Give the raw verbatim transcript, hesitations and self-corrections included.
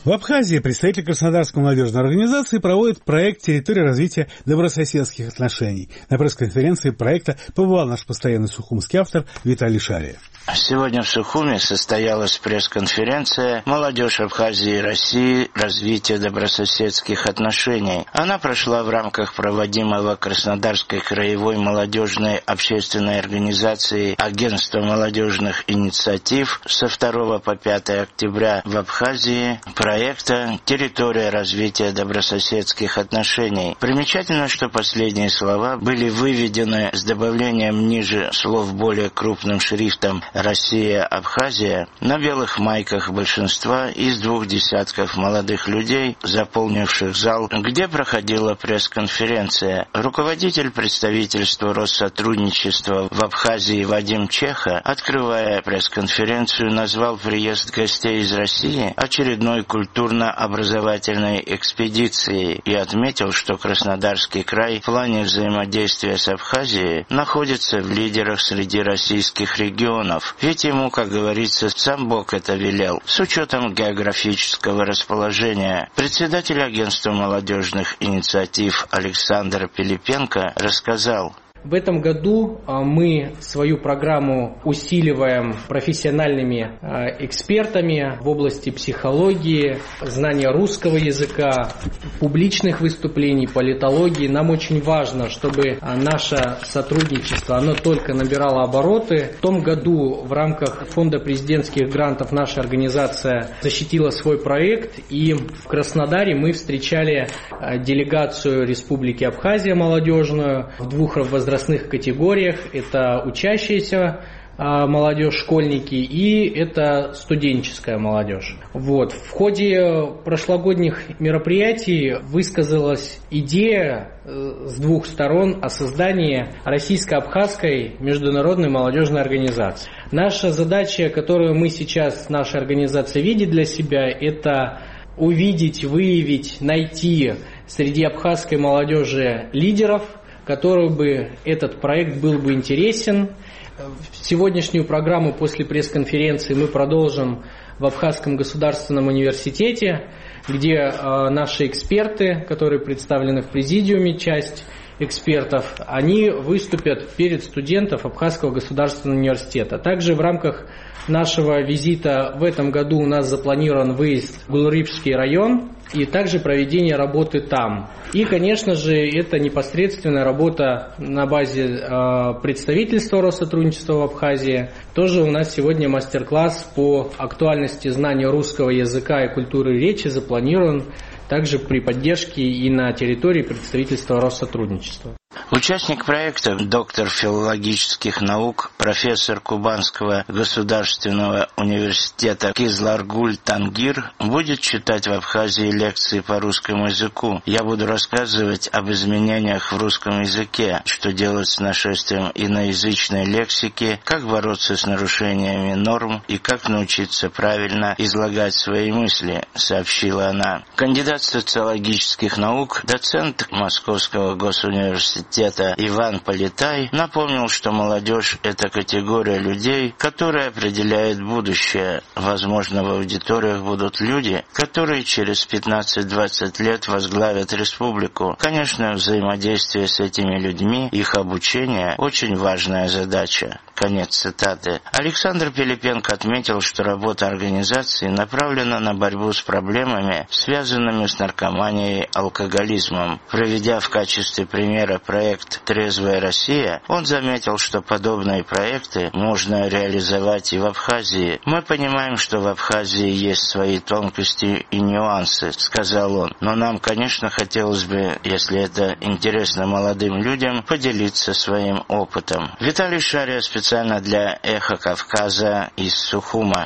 В Абхазии представители Краснодарской молодежной организации проводят проект «Территория развития добрососедских отношений». На пресс-конференции проекта побывал наш постоянный сухумский автор Виталий Шария. Сегодня в Сухуме состоялась пресс-конференция «Молодежь Абхазии и России. Развитие добрососедских отношений». Она прошла в рамках проводимого Краснодарской краевой молодежной общественной организации Агентства молодежных инициатив со второго по пятое октября в Абхазии проекта «Территория развития добрососедских отношений». Примечательно, что последние слова были выведены с добавлением ниже слов более крупным шрифтом «Россия, Абхазия» на белых майках большинства из двух десятков молодых людей, заполнивших зал, где проходила пресс-конференция. Руководитель представительства Россотрудничества в Абхазии Вадим Чеха, открывая пресс-конференцию, назвал приезд гостей из России очередной культурно-образовательной экспедицией и отметил, что Краснодарский край в плане взаимодействия с Абхазией находится в лидерах среди российских регионов. Ведь ему, как говорится, сам Бог это велел, с учетом географического расположения. Председатель агентства молодежных инициатив Александр Пилипенко рассказал: в этом году мы свою программу усиливаем профессиональными экспертами в области психологии, знания русского языка, публичных выступлений, политологии. Нам очень важно, чтобы наше сотрудничество, оно только набирало обороты. В том году в рамках фонда президентских грантов наша организация защитила свой проект, и в Краснодаре мы встречали делегацию Республики Абхазия молодежную в двух возрастных категориях. Это учащиеся молодежь, школьники, и это студенческая молодежь. Вот. В ходе прошлогодних мероприятий высказалась идея с двух сторон о создании Российско-Абхазской международной молодежной организации. Наша задача, которую мы сейчас, наша организация видит для себя, это увидеть, выявить, найти среди абхазской молодежи лидеров, которым бы этот проект был бы интересен. Сегодняшнюю программу после пресс-конференции мы продолжим в Абхазском государственном университете, где э, наши эксперты, которые представлены в президиуме, часть экспертов, они выступят перед студентов Абхазского государственного университета. Также в рамках нашего визита в этом году у нас запланирован выезд в Гулрипский район и также проведение работы там. И, конечно же, это непосредственная работа на базе э, представительства Россотрудничества в Абхазии. Тоже у нас сегодня мастер-класс по актуальности знания русского языка и культуры речи запланирован также при поддержке и на территории представительства Россотрудничества. Участник проекта, доктор филологических наук, профессор Кубанского государственного университета Кизларгуль Тангир, будет читать в Абхазии лекции по русскому языку. Я буду рассказывать об изменениях в русском языке, что делать с нашествием иноязычной лексики, как бороться с нарушениями норм и как научиться правильно излагать свои мысли, сообщила она. Кандидат социологических наук, доцент Московского госуниверситета Иван Политай напомнил, что молодежь – это категория людей, которая определяет будущее. Возможно, в аудиториях будут люди, которые через пятнадцать-двадцать лет возглавят республику. Конечно, взаимодействие с этими людьми, их обучение – очень важная задача. Конец цитаты. Александр Пилипенко отметил, что работа организации направлена на борьбу с проблемами, связанными с наркоманией и алкоголизмом. Проведя в качестве примера проект «Трезвая Россия», он заметил, что подобные проекты можно реализовать и в Абхазии. «Мы понимаем, что в Абхазии есть свои тонкости и нюансы», — сказал он. «Но нам, конечно, хотелось бы, если это интересно молодым людям, поделиться своим опытом». Виталий Шария специально для «Эхо Кавказа» из Сухума.